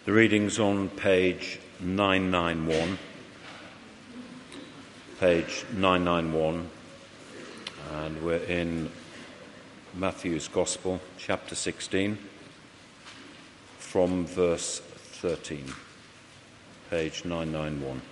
The reading's on page 991. Page 991. And we're in Matthew's Gospel, chapter 16, from verse 13. Page 991.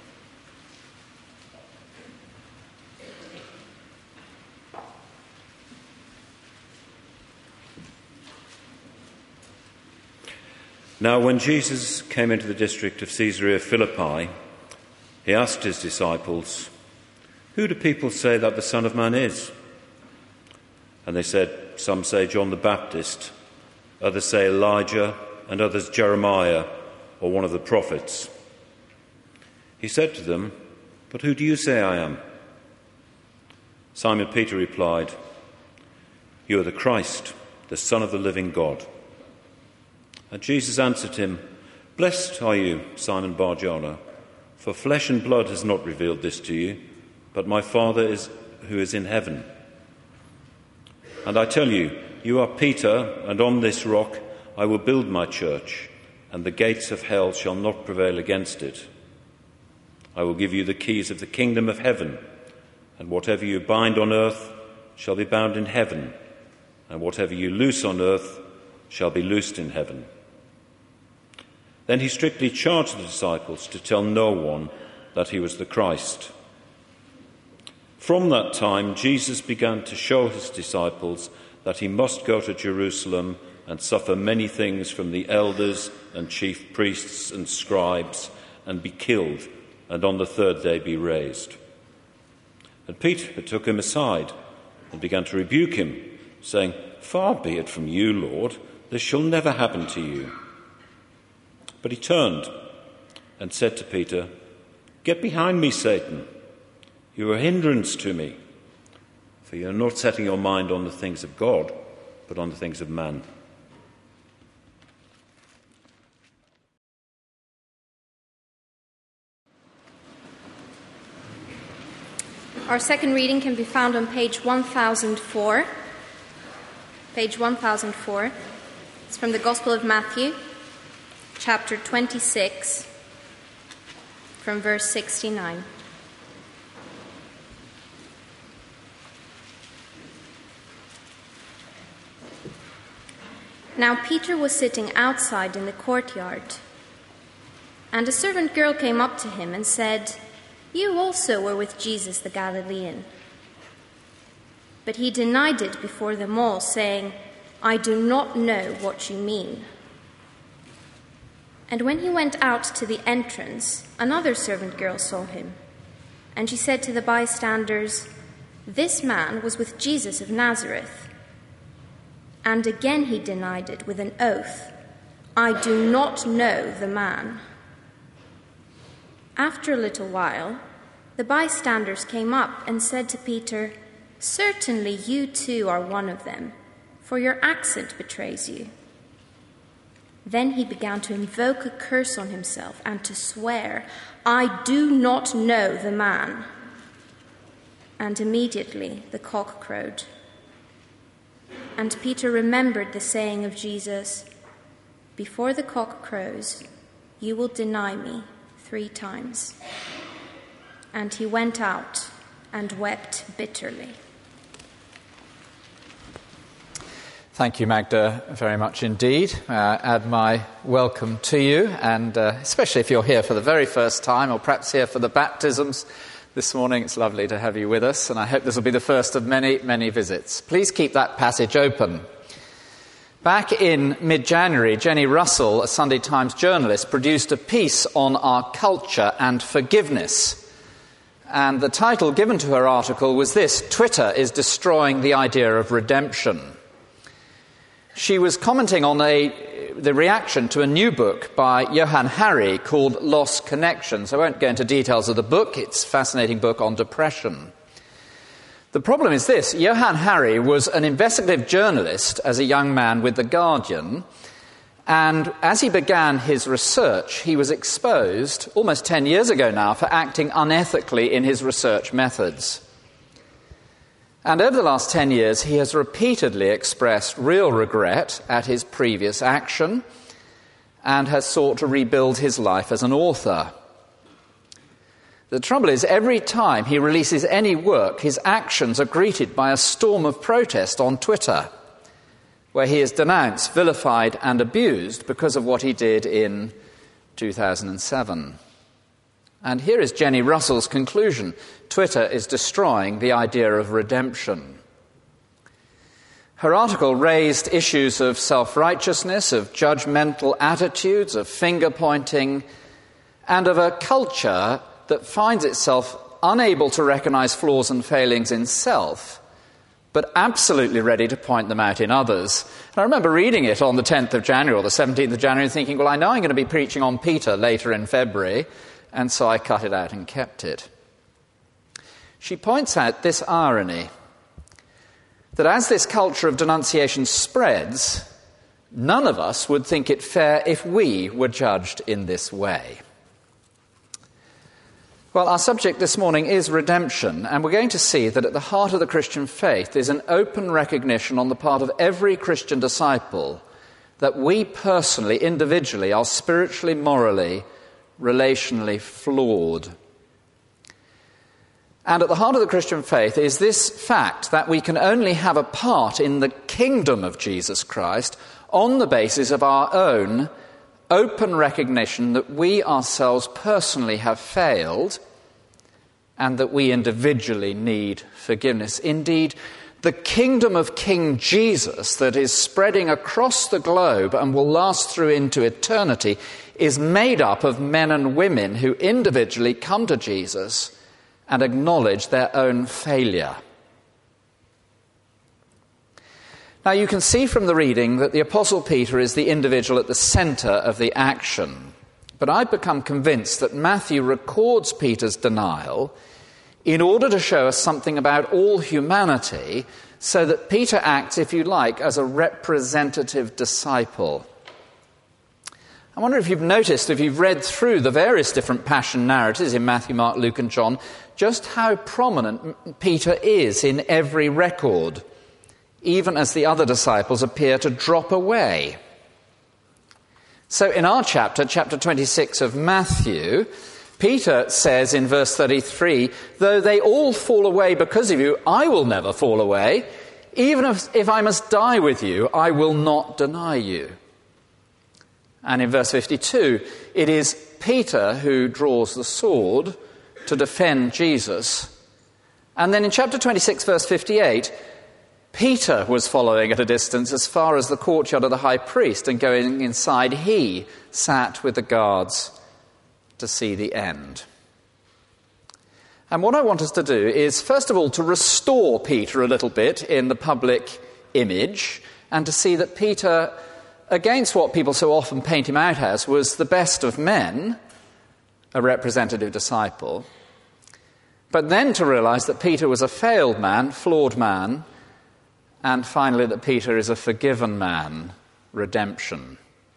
Now, when Jesus came into the district of Caesarea Philippi, he asked his disciples, "Who do people say that the Son of Man is?" And they said, "Some say John the Baptist, others say Elijah, and others Jeremiah, or one of the prophets." He said to them, "But who do you say I am?" Simon Peter replied, "You are the Christ, the Son of the living God." And Jesus answered him, "Blessed are you, Simon Bar-Jonah, for flesh and blood has not revealed this to you, but my Father who is in heaven. And I tell you, you are Peter, and on this rock I will build my church, and the gates of hell shall not prevail against it. I will give you the keys of the kingdom of heaven, and whatever you bind on earth shall be bound in heaven, and whatever you loose on earth shall be loosed in heaven." Then he strictly charged the disciples to tell no one that he was the Christ. From that time, Jesus began to show his disciples that he must go to Jerusalem and suffer many things from the elders and chief priests and scribes, and be killed, and on the third day be raised. And Peter took him aside and began to rebuke him, saying, "Far be it from you, Lord, this shall never happen to you." But he turned and said to Peter, "Get behind me, Satan. You are a hindrance to me, for you are not setting your mind on the things of God, but on the things of man." Our second reading can be found on page 1004. Page 1004. It's from the Gospel of Matthew, chapter 26, from verse 69. Now Peter was sitting outside in the courtyard, and a servant girl came up to him and said, "You also were with Jesus the Galilean." But he denied it before them all, saying, "I do not know what you mean." And when he went out to the entrance, another servant girl saw him, and she said to the bystanders, "This man was with Jesus of Nazareth." And again he denied it with an oath, "I do not know the man." After a little while, the bystanders came up and said to Peter, "Certainly you too are one of them, for your accent betrays you." Then he began to invoke a curse on himself and to swear, "I do not know the man." And immediately the cock crowed. And Peter remembered the saying of Jesus, "Before the cock crows, you will deny me 3 times." And he went out and wept bitterly. Thank you, Magda, very much indeed. Add my welcome to you, and especially if you're here for the very first time, or perhaps here for the baptisms this morning, it's lovely to have you with us, and I hope this will be the first of many, many visits. Please keep that passage open. Back in mid-January, Jenny Russell, a Sunday Times journalist, produced a piece on our culture and forgiveness. And the title given to her article was this: "Twitter is destroying the idea of redemption." She was commenting on the reaction to a new book by Johann Hari called Lost Connections. I won't go into details of the book. It's a fascinating book on depression. The problem is this: Johann Hari was an investigative journalist as a young man with The Guardian, and as he began his research, he was exposed, almost 10 years ago now, for acting unethically in his research methods. And over the last 10 years, he has repeatedly expressed real regret at his previous action, and has sought to rebuild his life as an author. The trouble is, every time he releases any work, his actions are greeted by a storm of protest on Twitter, where he is denounced, vilified, and abused because of what he did in 2007. And here is Jenny Russell's conclusion. Twitter is destroying the idea of redemption. Her article raised issues of self-righteousness, of judgmental attitudes, of finger-pointing, and of a culture that finds itself unable to recognize flaws and failings in self, but absolutely ready to point them out in others. And I remember reading it on the 10th of January or the 17th of January thinking, well, I know I'm going to be preaching on Peter later in February, and so I cut it out and kept it. She points out this irony, that as this culture of denunciation spreads, none of us would think it fair if we were judged in this way. Well, our subject this morning is redemption, and we're going to see that at the heart of the Christian faith is an open recognition on the part of every Christian disciple that we personally, individually, are spiritually, morally, relationally flawed. And at the heart of the Christian faith is this fact that we can only have a part in the kingdom of Jesus Christ on the basis of our own open recognition that we ourselves personally have failed and that we individually need forgiveness. Indeed, the kingdom of King Jesus that is spreading across the globe and will last through into eternity is made up of men and women who individually come to Jesus and acknowledge their own failure. Now, you can see from the reading that the Apostle Peter is the individual at the centre of the action. But I've become convinced that Matthew records Peter's denial in order to show us something about all humanity, so that Peter acts, if you like, as a representative disciple. I wonder if you've noticed, if you've read through the various different passion narratives in Matthew, Mark, Luke, and John, just how prominent Peter is in every record, even as the other disciples appear to drop away. So in our chapter 26 of Matthew, Peter says in verse 33, though they all fall away because of you, I will never fall away. Even if I must die with you, I will not deny you. And in verse 52, it is Peter who draws the sword to defend Jesus. And then in chapter 26, verse 58, Peter was following at a distance as far as the courtyard of the high priest, and going inside, he sat with the guards to see the end. And what I want us to do is, first of all, to restore Peter a little bit in the public image, and to see that Peter, against what people so often paint him out as, was the best of men, a representative disciple, but then to realize that Peter was a failed man, flawed man, and finally that Peter is a forgiven man, redemption.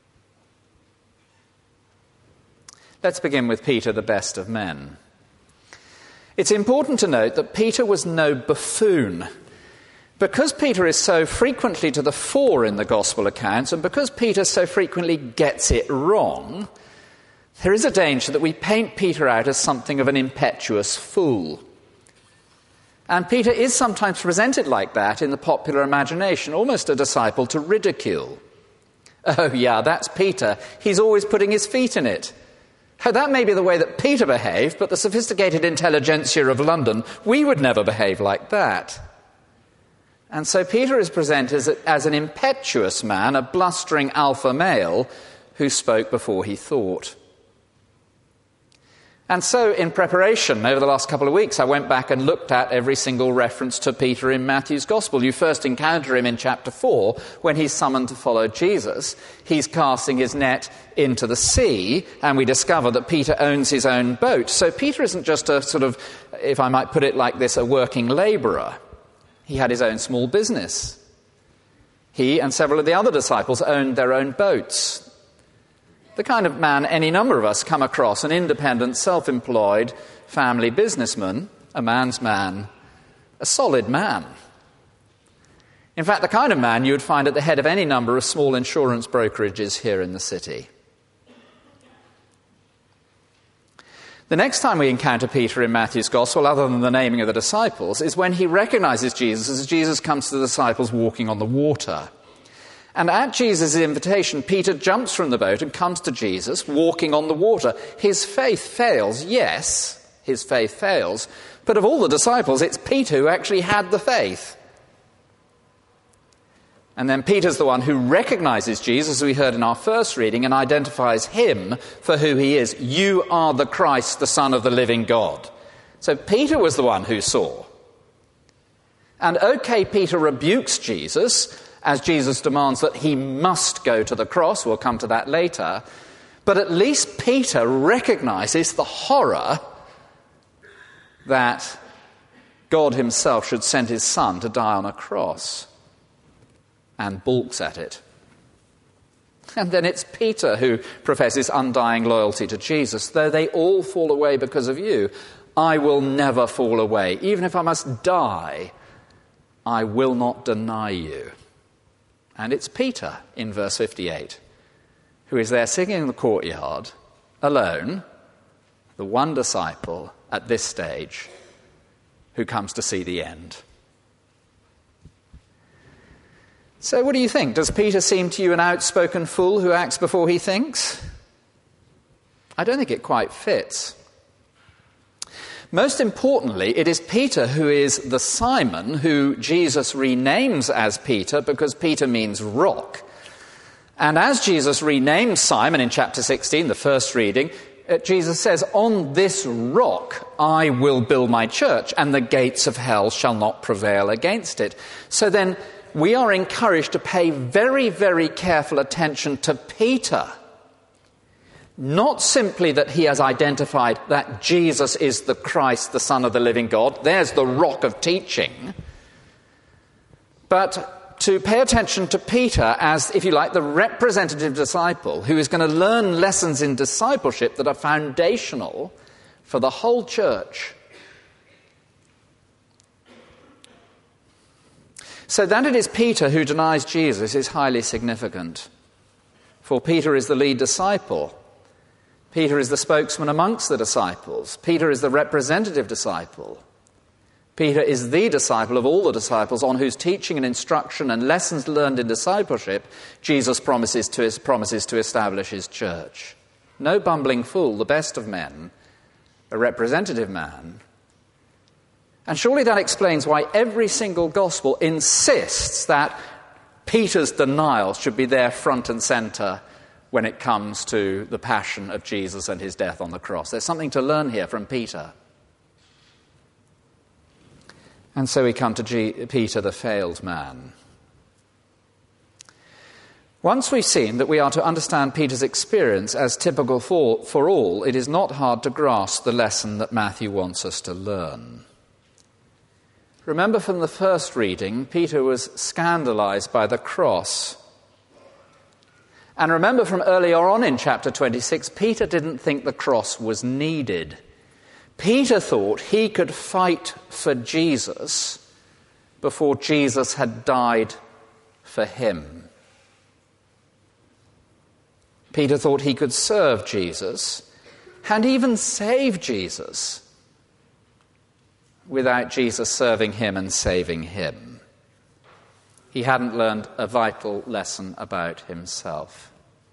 Let's begin with Peter, the best of men. It's important to note that Peter was no buffoon. Because Peter is so frequently to the fore in the gospel accounts, and because Peter so frequently gets it wrong, there is a danger that we paint Peter out as something of an impetuous fool. And Peter is sometimes presented like that in the popular imagination, almost a disciple to ridicule. Oh yeah, that's Peter. He's always putting his feet in it. Oh, that may be the way that Peter behaved, but the sophisticated intelligentsia of London, we would never behave like that. And so Peter is presented as an impetuous man, a blustering alpha male who spoke before he thought. And so in preparation over the last couple of weeks, I went back and looked at every single reference to Peter in Matthew's Gospel. You first encounter him in chapter 4 when he's summoned to follow Jesus. He's casting his net into the sea, and we discover that Peter owns his own boat. So Peter isn't just a sort of, if I might put it like this, a working labourer. He had his own small business. He and several of the other disciples owned their own boats. The kind of man any number of us come across, an independent, self-employed family businessman, a man's man, a solid man. In fact, the kind of man you would find at the head of any number of small insurance brokerages here in the city. The next time we encounter Peter in Matthew's Gospel, other than the naming of the disciples, is when he recognizes Jesus as Jesus comes to the disciples walking on the water. And at Jesus' invitation, Peter jumps from the boat and comes to Jesus walking on the water. His faith fails, yes, his faith fails, but of all the disciples, it's Peter who actually had the faith. And then Peter's the one who recognizes Jesus, as we heard in our first reading, and identifies him for who he is. You are the Christ, the Son of the living God. So Peter was the one who saw. And Peter rebukes Jesus, as Jesus demands that he must go to the cross. We'll come to that later. But at least Peter recognizes the horror that God himself should send his son to die on a cross, and balks at it. And then it's Peter who professes undying loyalty to Jesus. Though they all fall away because of you, I will never fall away. Even if I must die, I will not deny you. And it's Peter, in verse 58, who is there singing in the courtyard, alone, the one disciple at this stage who comes to see the end. So what do you think? Does Peter seem to you an outspoken fool who acts before he thinks? I don't think it quite fits. Most importantly, it is Peter who is the Simon who Jesus renames as Peter, because Peter means rock. And as Jesus renames Simon in chapter 16, the first reading, Jesus says, on this rock I will build my church, and the gates of hell shall not prevail against it. So then we are encouraged to pay very, very careful attention to Peter. Not simply that he has identified that Jesus is the Christ, the Son of the living God. There's the rock of teaching. But to pay attention to Peter as, if you like, the representative disciple who is going to learn lessons in discipleship that are foundational for the whole church. So that it is Peter who denies Jesus is highly significant. For Peter is the lead disciple. Peter is the spokesman amongst the disciples. Peter is the representative disciple. Peter is the disciple of all the disciples on whose teaching and instruction and lessons learned in discipleship Jesus promises to establish his church. No bumbling fool, the best of men, a representative man. And surely that explains why every single gospel insists that Peter's denial should be there front and center when it comes to the passion of Jesus and his death on the cross. There's something to learn here from Peter. And so we come to Peter, the failed man. Once we've seen that we are to understand Peter's experience as typical for all, it is not hard to grasp the lesson that Matthew wants us to learn. Remember from the first reading, Peter was scandalized by the cross. And remember from earlier on in chapter 26, Peter didn't think the cross was needed. Peter thought he could fight for Jesus before Jesus had died for him. Peter thought he could serve Jesus and even save Jesus without Jesus serving him and saving him. He hadn't learned a vital lesson about himself.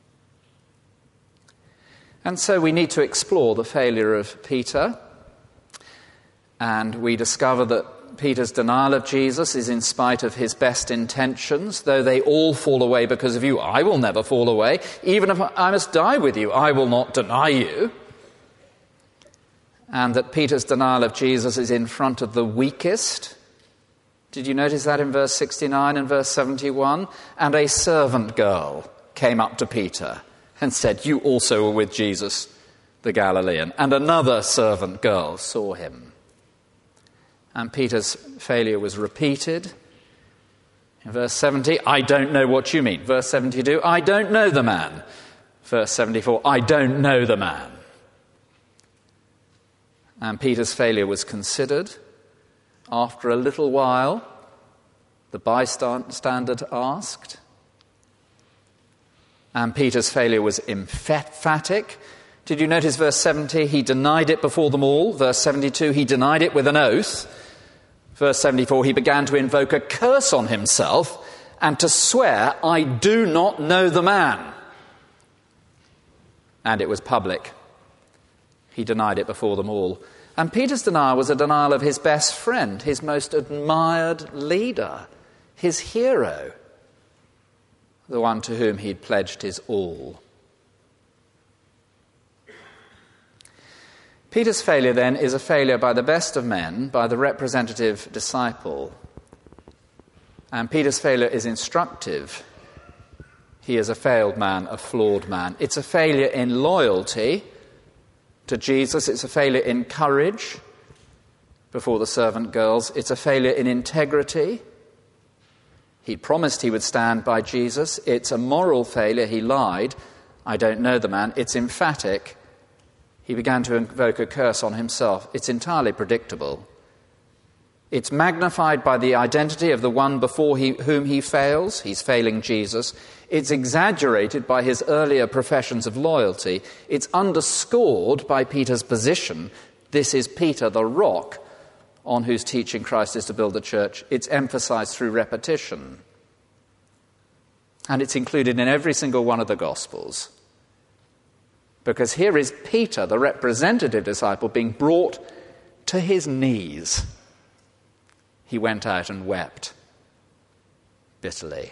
And so we need to explore the failure of Peter. And we discover that Peter's denial of Jesus is in spite of his best intentions. Though they all fall away because of you, I will never fall away. Even if I must die with you, I will not deny you. And that Peter's denial of Jesus is in front of the weakest. Did you notice that in verse 69 and verse 71? And a servant girl came up to Peter and said, you also were with Jesus, the Galilean. And another servant girl saw him. And Peter's failure was repeated. In verse 70, I don't know what you mean. Verse 72, I don't know the man. Verse 74, I don't know the man. And Peter's failure was considered. After a little while, the bystander asked. And Peter's failure was emphatic. Did you notice verse 70? He denied it before them all. Verse 72, he denied it with an oath. Verse 74, he began to invoke a curse on himself and to swear, I do not know the man. And it was public. He denied it before them all. And Peter's denial was a denial of his best friend, his most admired leader, his hero, the one to whom he'd pledged his all. Peter's failure, then, is a failure by the best of men, by the representative disciple. And Peter's failure is instructive. He is a failed man, a flawed man. It's a failure in loyalty to Jesus. It's a failure in courage before the servant girls. It's a failure in integrity. He promised he would stand by Jesus. It's a moral failure. He lied. I don't know the man. It's emphatic. He began to invoke a curse on himself. It's entirely predictable. It's magnified by the identity of the one before whom he fails. He's failing Jesus. It's exaggerated by his earlier professions of loyalty. It's underscored by Peter's position. This is Peter, the rock, on whose teaching Christ is to build the church. It's emphasized through repetition. And it's included in every single one of the Gospels. Because here is Peter, the representative disciple, being brought to his knees. He went out and wept bitterly.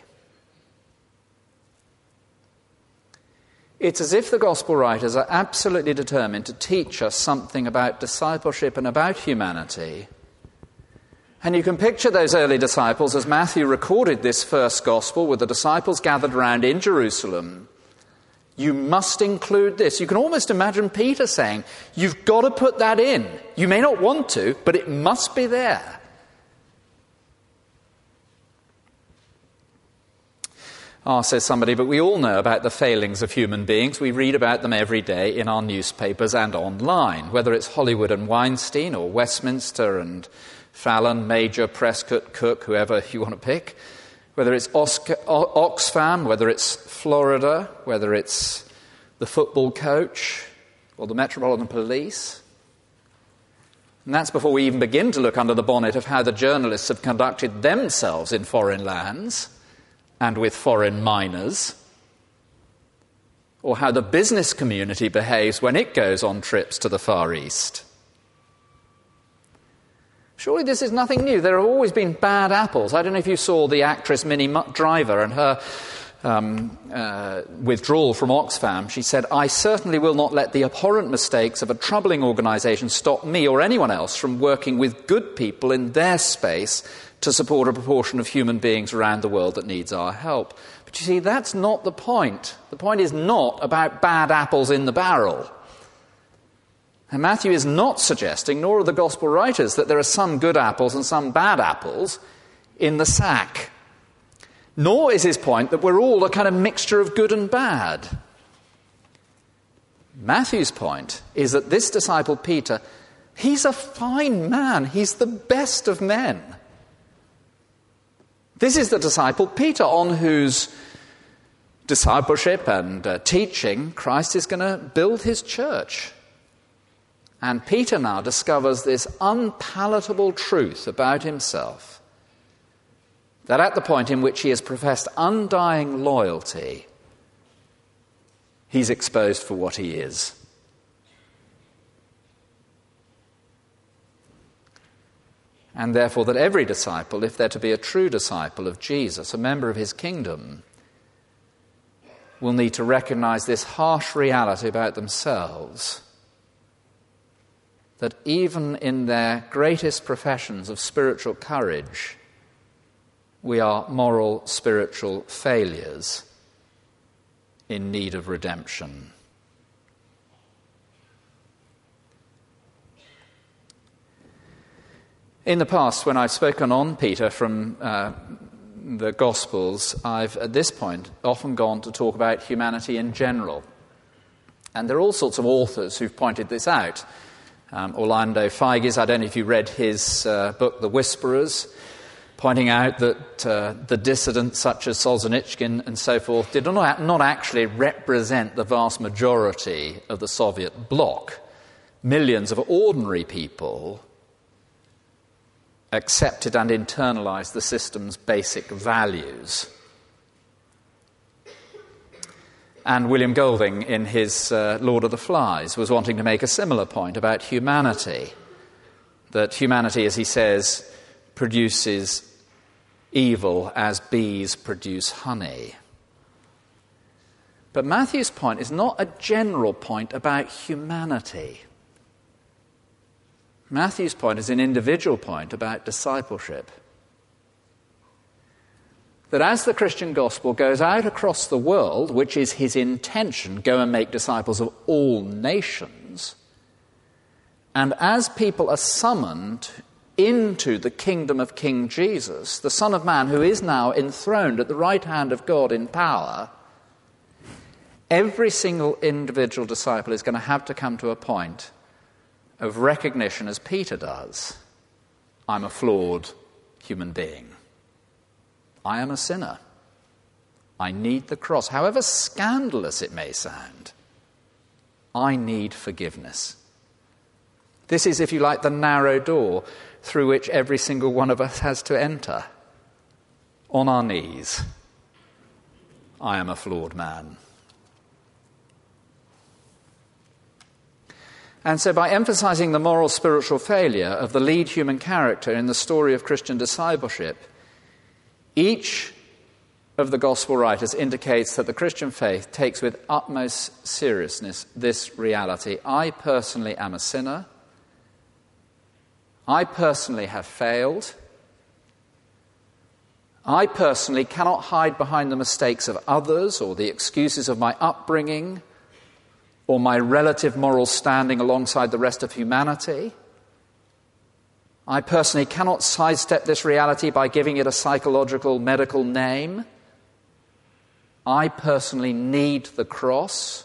It's as if the gospel writers are absolutely determined to teach us something about discipleship and about humanity. And you can picture those early disciples as Matthew recorded this first gospel with the disciples gathered around in Jerusalem. You must include this. You can almost imagine Peter saying, you've got to put that in. You may not want to, but it must be there. Says somebody, but we all know about the failings of human beings. We read about them every day in our newspapers and online, whether it's Hollywood and Weinstein or Westminster and Fallon, Major, Prescott, Cook, whoever you want to pick, whether it's Oxfam, whether it's Florida, whether it's the football coach or the Metropolitan Police. And that's before we even begin to look under the bonnet of how the journalists have conducted themselves in foreign lands and with foreign miners, or how the business community behaves when it goes on trips to the Far East. Surely this is nothing new. There have always been bad apples. I don't know if you saw the actress Minnie Driver and her withdrawal from Oxfam. She said, I certainly will not let the abhorrent mistakes of a troubling organisation stop me or anyone else from working with good people in their space to support a proportion of human beings around the world that needs our help. But you see, that's not the point. The point is not about bad apples in the barrel. And Matthew is not suggesting, nor are the gospel writers, that there are some good apples and some bad apples in the sack. Nor is his point that we're all a kind of mixture of good and bad. Matthew's point is that this disciple Peter, he's a fine man. He's the best of men. This is the disciple Peter, on whose discipleship and teaching Christ is going to build his church. And Peter now discovers this unpalatable truth about himself, that at the point in which he has professed undying loyalty, he's exposed for what he is. And therefore that every disciple, if they're to be a true disciple of Jesus, a member of his kingdom, will need to recognize this harsh reality about themselves, that even in their greatest professions of spiritual courage, we are moral, spiritual failures in need of redemption. In the past, when I've spoken on Peter from the Gospels, I've, at this point, often gone to talk about humanity in general. And there are all sorts of authors who've pointed this out. Orlando Figes, I don't know if you read his book, The Whisperers. pointing out that the dissidents such as Solzhenitsyn and so forth did not actually represent the vast majority of the Soviet bloc. Millions of ordinary people accepted and internalized the system's basic values. And William Golding, in his Lord of the Flies, was wanting to make a similar point about humanity, that humanity, as he says, produces evil as bees produce honey. But Matthew's point is not a general point about humanity. Matthew's point is an individual point about discipleship. That as the Christian gospel goes out across the world, which is his intention, go and make disciples of all nations, and as people are summoned into the kingdom of King Jesus, the Son of Man who is now enthroned at the right hand of God in power, every single individual disciple is going to have to come to a point of recognition, as Peter does. I'm a flawed human being. I am a sinner. I need the cross. However scandalous it may sound, I need forgiveness. This is, if you like, the narrow door through which every single one of us has to enter. On our knees. I am a flawed man. And so by emphasizing the moral spiritual failure of the lead human character in the story of Christian discipleship, each of the gospel writers indicates that the Christian faith takes with utmost seriousness this reality. I personally am a sinner. I personally have failed. I personally cannot hide behind the mistakes of others or the excuses of my upbringing or my relative moral standing alongside the rest of humanity. I personally cannot sidestep this reality by giving it a psychological, medical name. I personally need the cross.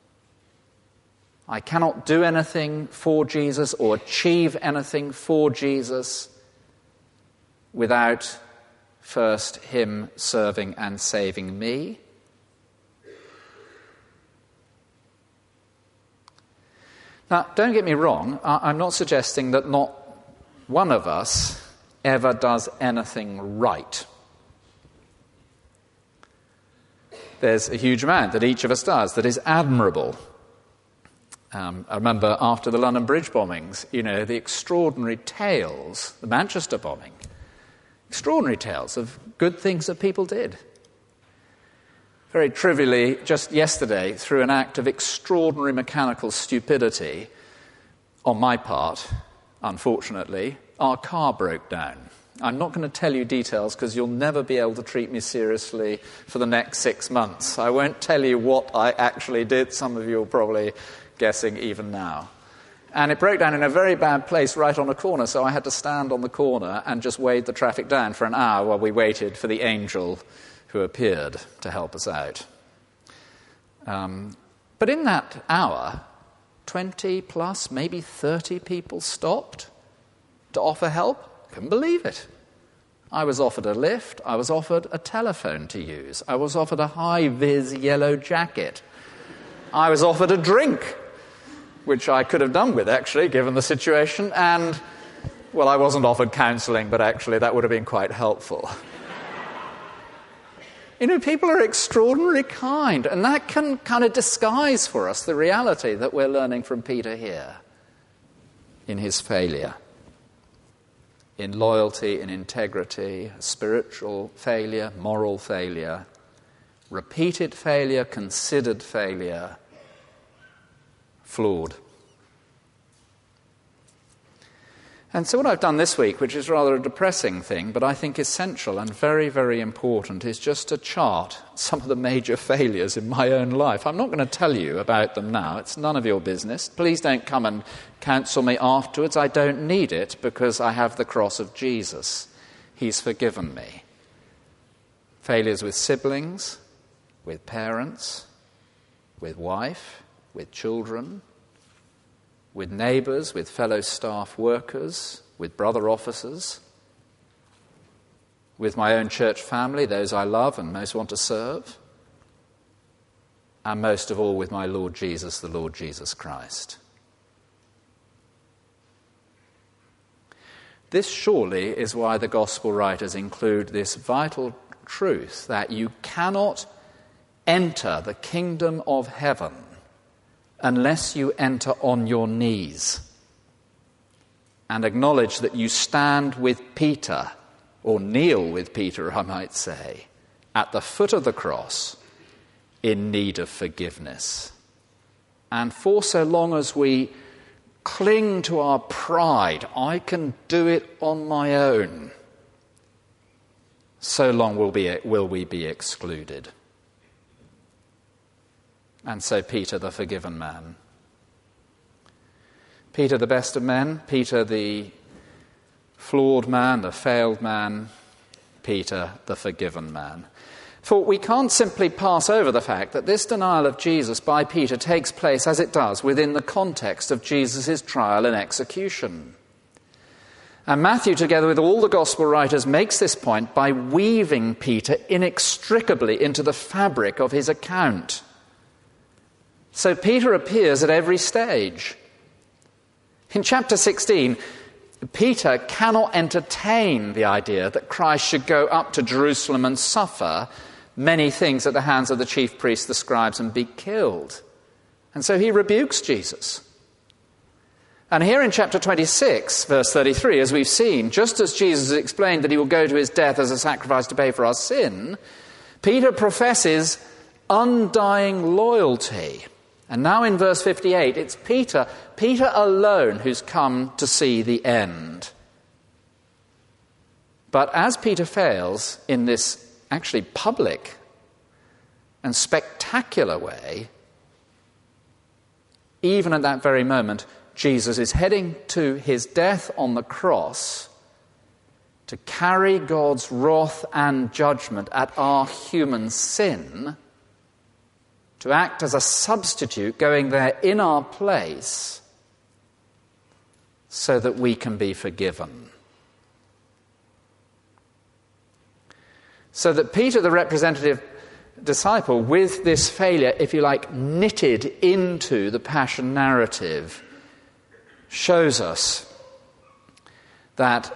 I cannot do anything for Jesus or achieve anything for Jesus without first him serving and saving me. Now, don't get me wrong, I'm not suggesting that not one of us ever does anything right. There's a huge amount that each of us does that is admirable. I remember after the London Bridge bombings, the extraordinary tales, the Manchester bombing, extraordinary tales of good things that people did. Very trivially, just yesterday, through an act of extraordinary mechanical stupidity on my part, unfortunately, our car broke down. I'm not going to tell you details because you'll never be able to treat me seriously for the next 6 months. I won't tell you what I actually did. Some of you are probably guessing even now. And it broke down in a very bad place right on a corner, so I had to stand on the corner and just wade the traffic down for an hour while we waited for the angel who appeared to help us out. But in that hour, 20 plus, maybe 30 people stopped to offer help. Couldn't believe it. I was offered a lift. I was offered a telephone to use. I was offered a high-vis yellow jacket. I was offered a drink, which I could have done with, actually, given the situation. And, well, I wasn't offered counselling, but actually that would have been quite helpful. People are extraordinarily kind, and that can kind of disguise for us the reality that we're learning from Peter here in his failure. In loyalty, in integrity, spiritual failure, moral failure, repeated failure, considered failure, flawed. And so what I've done this week, which is rather a depressing thing, but I think essential and very, very important, is just to chart some of the major failures in my own life. I'm not going to tell you about them now. It's none of your business. Please don't come and counsel me afterwards. I don't need it because I have the cross of Jesus. He's forgiven me. Failures with siblings, with parents, with wife, with children, with neighbours, with fellow staff workers, with brother officers. with my own church family, those I love and most want to serve, and most of all with my Lord Jesus, the Lord Jesus Christ. This surely is why the gospel writers include this vital truth that you cannot enter the kingdom of heaven unless you enter on your knees and acknowledge that you stand with Peter, or kneel with Peter, I might say, at the foot of the cross in need of forgiveness. And for so long as we cling to our pride, I can do it on my own, so long will we be excluded. And so Peter, the forgiven man. Peter, the best of men. Peter, the flawed man, the failed man. Peter, the forgiven man. For we can't simply pass over the fact that this denial of Jesus by Peter takes place as it does within the context of Jesus' trial and execution. And Matthew, together with all the gospel writers, makes this point by weaving Peter inextricably into the fabric of his account. So Peter appears at every stage. In chapter 16, Peter cannot entertain the idea that Christ should go up to Jerusalem and suffer many things at the hands of the chief priests, the scribes, and be killed. And so he rebukes Jesus. And here in chapter 26, verse 33, as we've seen, just as Jesus has explained that he will go to his death as a sacrifice to pay for our sin, Peter professes undying loyalty. And now in verse 58, it's Peter alone who's come to see the end. But as Peter fails in this actually public and spectacular way, even at that very moment, Jesus is heading to his death on the cross to carry God's wrath and judgment at our human sin, to act as a substitute going there in our place so that we can be forgiven. So that Peter, the representative disciple, with this failure, if you like, knitted into the passion narrative, shows us that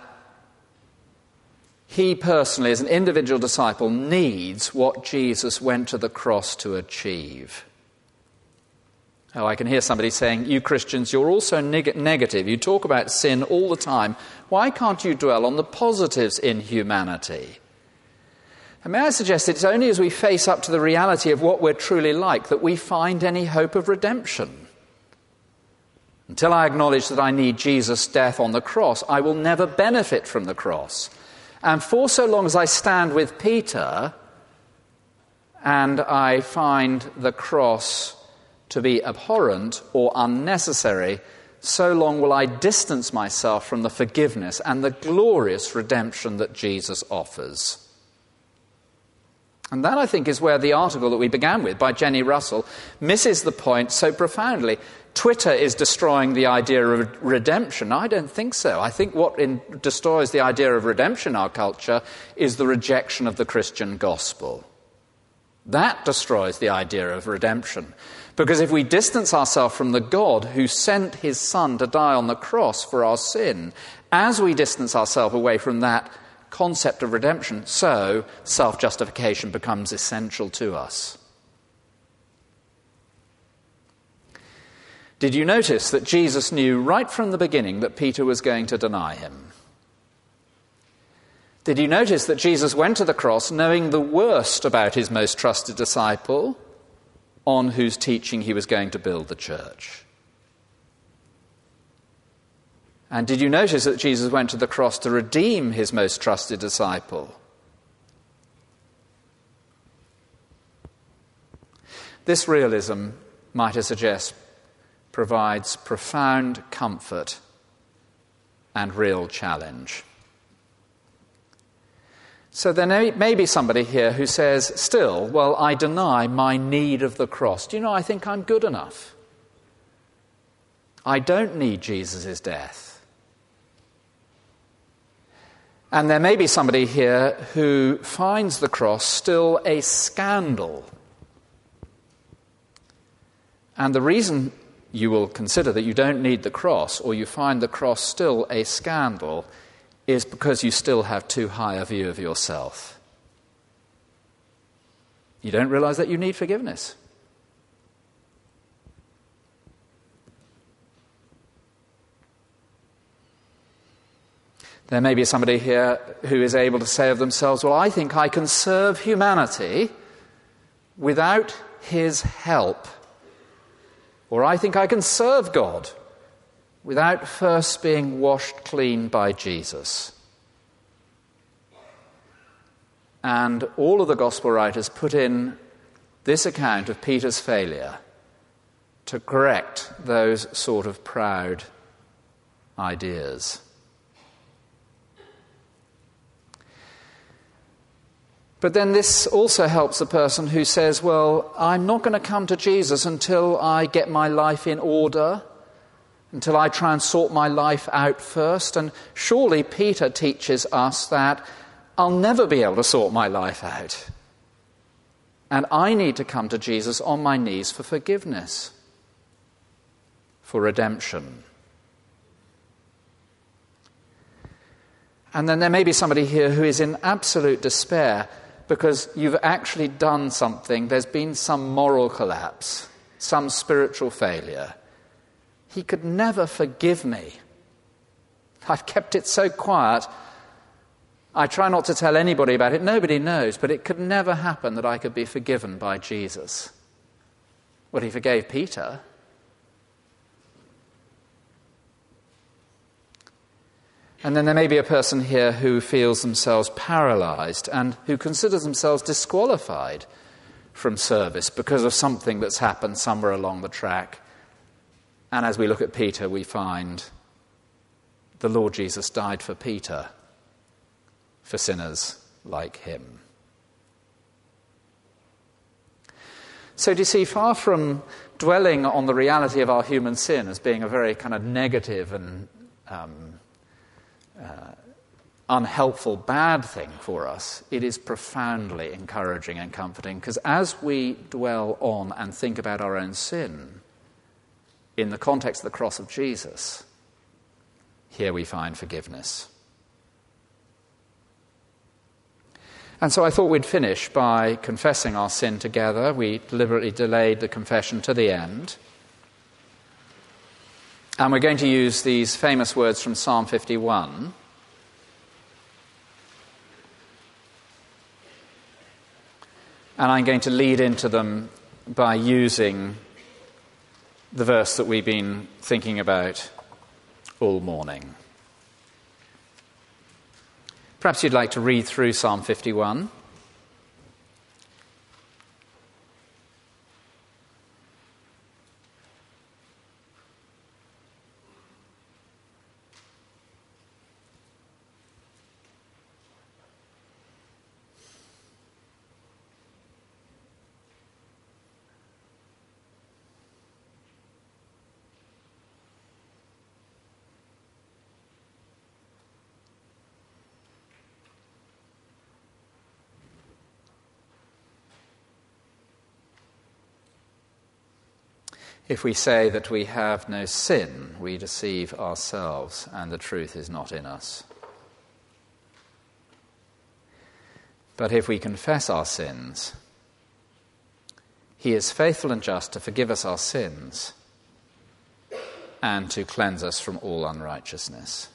he personally, as an individual disciple, needs what Jesus went to the cross to achieve. Oh, I can hear somebody saying, you Christians, you're all so negative. You talk about sin all the time. Why can't you dwell on the positives in humanity? And may I suggest it's only as we face up to the reality of what we're truly like that we find any hope of redemption. Until I acknowledge that I need Jesus' death on the cross, I will never benefit from the cross. And for so long as I stand with Peter and I find the cross to be abhorrent or unnecessary, so long will I distance myself from the forgiveness and the glorious redemption that Jesus offers. And that, I think, is where the article that we began with by Jenny Russell misses the point so profoundly. Twitter is destroying the idea of redemption. I don't think so. I think what destroys the idea of redemption in our culture is the rejection of the Christian gospel. That destroys the idea of redemption. Because if we distance ourselves from the God who sent his Son to die on the cross for our sin, as we distance ourselves away from that concept of redemption, so self-justification becomes essential to us. Did you notice that Jesus knew right from the beginning that Peter was going to deny him? Did you notice that Jesus went to the cross knowing the worst about his most trusted disciple, on whose teaching he was going to build the church? And did you notice that Jesus went to the cross to redeem his most trusted disciple? This realism, might I suggest, provides profound comfort and real challenge. So there may be somebody here who says, still, well, I deny my need of the cross. Do you know, I think I'm good enough. I don't need Jesus' death. And there may be somebody here who finds the cross still a scandal. And the reason you will consider that you don't need the cross, or you find the cross still a scandal, is because you still have too high a view of yourself. You don't realize that you need forgiveness. There may be somebody here who is able to say of themselves, well, I think I can serve humanity without his help. Or I think I can serve God without first being washed clean by Jesus. And all of the gospel writers put in this account of Peter's failure to correct those sort of proud ideas. But then this also helps a person who says, well, I'm not going to come to Jesus until I get my life in order, until I try and sort my life out first. And surely Peter teaches us that I'll never be able to sort my life out. And I need to come to Jesus on my knees for forgiveness, for redemption. And then there may be somebody here who is in absolute despair because you've actually done something. There's been some moral collapse, some spiritual failure. He could never forgive me. I've kept it so quiet. I try not to tell anybody about it. Nobody knows, but it could never happen that I could be forgiven by Jesus. Well, he forgave Peter. And then there may be a person here who feels themselves paralyzed and who considers themselves disqualified from service because of something that's happened somewhere along the track. And as we look at Peter, we find the Lord Jesus died for Peter, for sinners like him. So do you see, far from dwelling on the reality of our human sin as being a very kind of negative and unhelpful, bad thing for us, it is profoundly encouraging and comforting, because as we dwell on and think about our own sin in the context of the cross of Jesus, here we find forgiveness. And so I thought we'd finish by confessing our sin together. We deliberately delayed the confession to the end. And we're going to use these famous words from Psalm 51. And I'm going to lead into them by using the verse that we've been thinking about all morning. Perhaps you'd like to read through Psalm 51. If we say that we have no sin, we deceive ourselves, and the truth is not in us. But if we confess our sins, he is faithful and just to forgive us our sins and to cleanse us from all unrighteousness.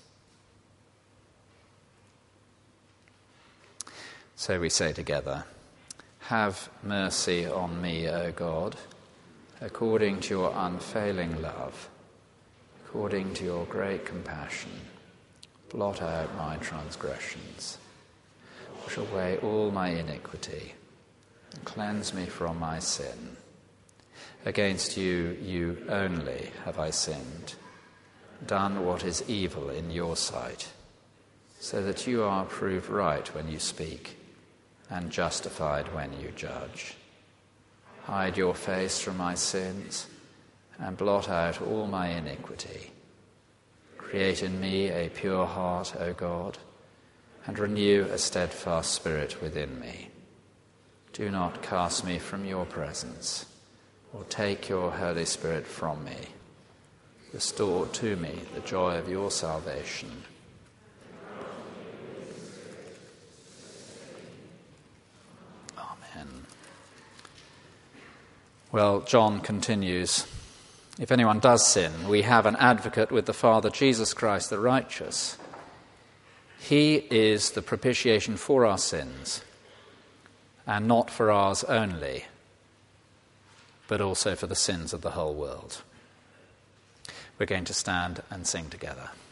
So we say together, have mercy on me, O God, according to your unfailing love, according to your great compassion. Blot out my transgressions, wash away all my iniquity, and cleanse me from my sin. Against you, you only have I sinned, done what is evil in your sight, so that you are proved right when you speak, and justified when you judge. Hide your face from my sins, and blot out all my iniquity. Create in me a pure heart, O God, and renew a steadfast spirit within me. Do not cast me from your presence, or take your Holy Spirit from me. Restore to me the joy of your salvation. Amen. Well, John continues, if anyone does sin, we have an advocate with the Father, Jesus Christ the righteous. He is the propitiation for our sins, and not for ours only, but also for the sins of the whole world. We're going to stand and sing together.